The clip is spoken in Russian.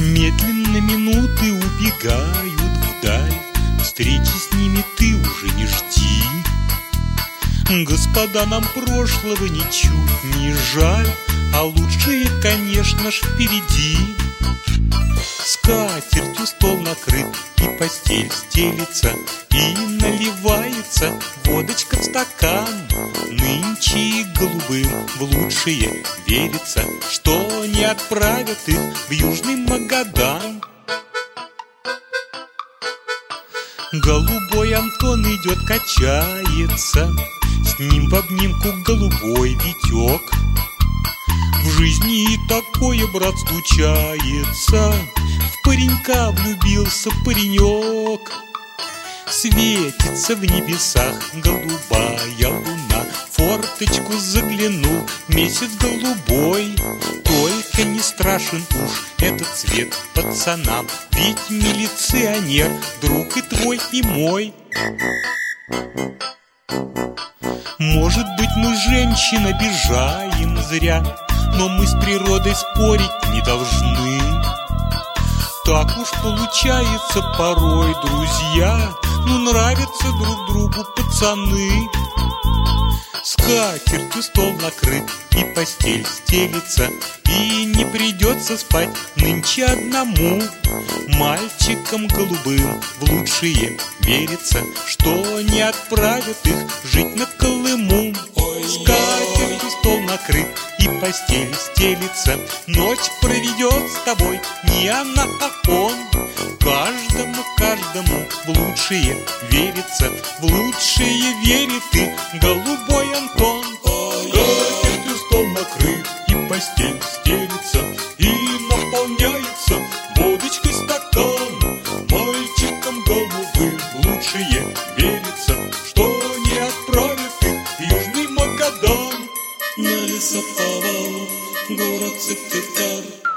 Медленно минуты убегают вдаль, встречи с ними ты уже не жди. Господа, нам прошлого ничуть не жаль, а лучшее, конечно ж, впереди. Скатертью стол накрыт, и постель стелится, и наливается водочка в стакан. Нынче и голубым в лучшее верится, что не отправят их в Южный Магадан. Голубой Антон идет, качается, с ним в обнимку голубой Витек. В жизни и такое, брат, случается, в паренька влюбился паренек. Светится в небесах голубая луна, в форточку заглянул месяц голубой. Только не страшен уж этот цвет пацанам, ведь милиционер, друг и твой, и мой. Может быть, мы, женщин, обижаем зря, но мы с природой спорить не должны. Так уж получается порой, друзья, ну нравятся друг другу пацаны. Скатертью стол накрыт, и постель стелится, и не придется спать нынче одному. Мальчикам голубым в лучшее верится, что не отправят их жить на Колыму. Скатертью стол накрыт, и постель стелится, ночь проведет с тобой не она, а он. Каждому в лучшее верится, в лучшее верит и голубой Антон. Скатертью стол накрыт, и постель стелится, и наполняется водочкой стакан. Мальчикам голубым в лучшее верится, что не отправят их в Южный Магадан. На лесоповал город Сыктывкар